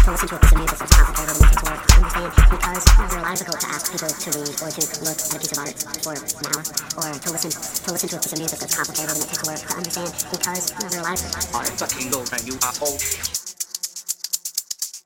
to listen to a piece of music that's complicated and it takes work to understand because there are a lot of difficult to ask people to read or to look at a piece of art for an hour or to listen to a piece of music that's complicated and it takes work to understand because there are a lot of... I fucking know, man, you asshole.